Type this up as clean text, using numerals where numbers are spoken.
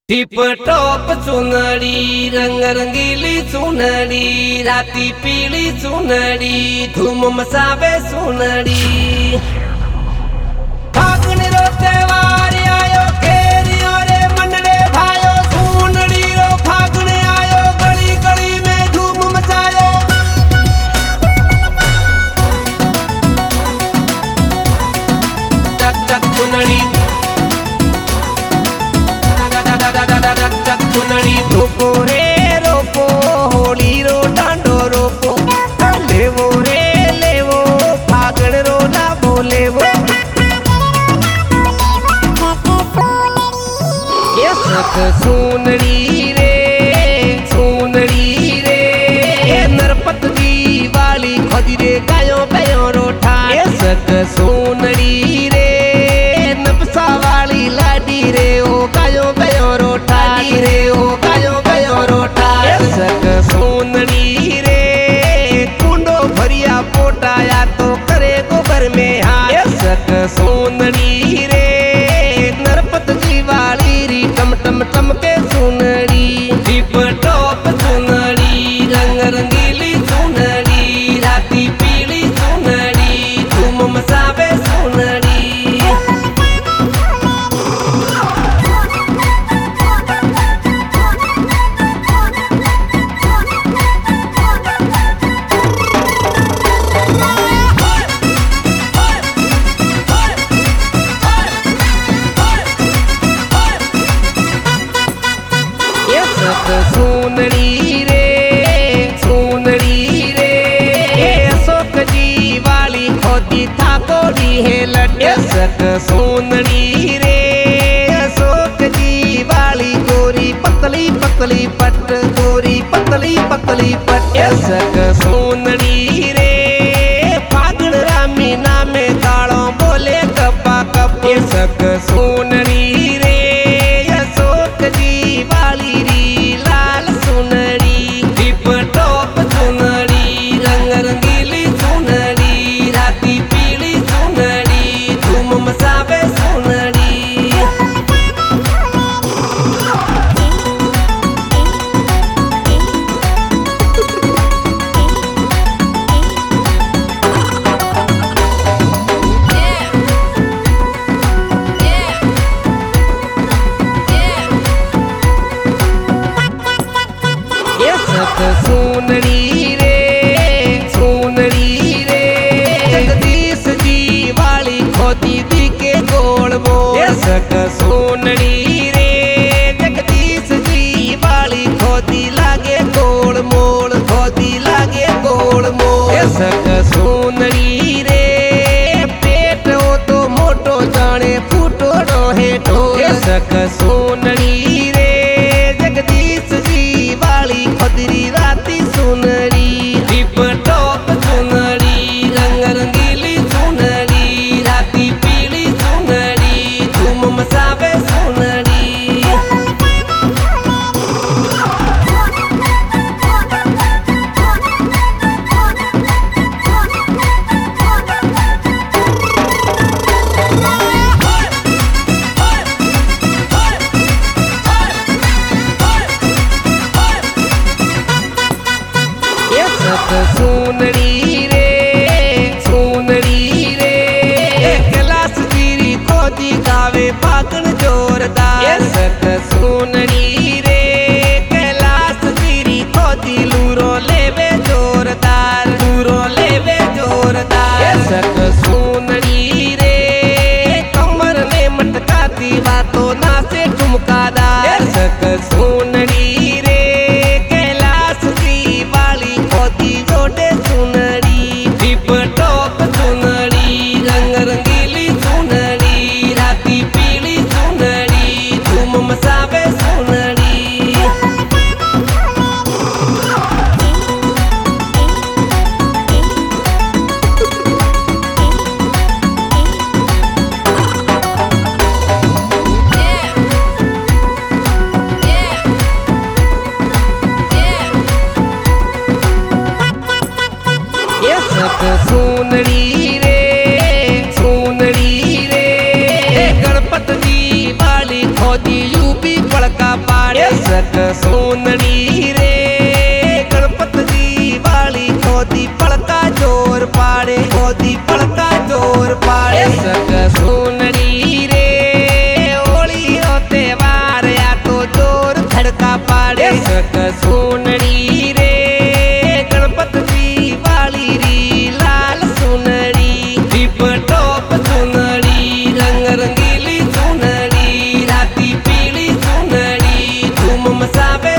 tip top सुनड़ी रंग रंगीली सुनड़ी राती पीली सुनड़ी धूम मसावे सुनड़ी फागुन रो त्योहार आयो केरियो रे मनड़े भायो सुनड़ी रो फागुन आयो गली गली में धूम मचायो टक टक सुनड़ी रोपो रे रोपो होली रो डांडो रोपो लेवो रे लेवो फागण रो ना बोलेवो ये सक सुनड़ी रे नरपत जी वाली खोदी रे गायो बयो रोठा ये सक सुनड़ी रे नपसा वाली लाडी रे ओ गायो बयो रोठा रे ओ गायो बयो रोठा सक सुनड़ी रे कुंडो भरिया पोटाया तो करे गोबर में हाय सक सुनड़ी रे नरपत जी वाली री टम टम टम के सुनड़ी टिप टॉप सुनड़ी रंग रंगीली सुनड़ी राती पीली सुनड़ी धूम मसावे सुनड़ी सुनड़ी रे अशोक जी वाली खोदी था कोड़ी है लड्डे सक सुनड़ी रे अशोक जी वाली गोरी पतली पतली पट गोरी पतली पतली पट सक सुनड़ी रे फागुन रामी नामे कालो बोले कपा कप सक सुनड़ी रे अशोक जी वाली री लाल सुनड़ी टिप टॉप सुनड़ी रंग रंगीली सुनड़ी राती पीली सुनड़ी धूम मसावे सुनड़ी सुनड़ी रे जगदीश जी वाली खोदी दी के गोल वो सक सुनड़ी रे जगदीश जी वाली खोदी लागे गोल मोल खोदी लागे गोल मोल सक सुनड़ी रे पेट हो तो मोटो जाने फूटो रोहे ढोल सक सुनड़ी रे जगदीश जी वाली खोदरी राती सुनड़ी टिप टॉप सुनड़ी रंग रंगीली सुनड़ी राती पीली सुनड़ी धूम मसावे सुनड़ी सुनड़ी रे कैलाश जीरी खोदी गावे फागुन जोरदार सक सुनड़ी रे कैलाश जीरी खोदी लूरो लेवे जोरदार सक सुनड़ी रे कमर ने मटकाती बातो ना से ठुमकादार सक सुनड़ी रे कैलाश जी वाली खोदी जोड़े सुनड़ी टिप टॉप सुनड़ी रंग रंगीली सुनड़ी राती पीली सुनड़ी धूम मसावे सुनड़ी भी पड़का पाड़े सक सोनड़ी रे गणपत दीवाली खोदी पड़का जोर पाड़े खोदी पड़का जोर पाड़े सक सोनड़ी रे होली हो त्योहार या तो जोर धड़का पाड़े सक सोनड़ी रे गणपत दीवाली री लाल सोनड़ी टिप टॉप सोनड़ी रंग रंगीली सोनड़ी राती पीली सोनड़ी धूम मचावे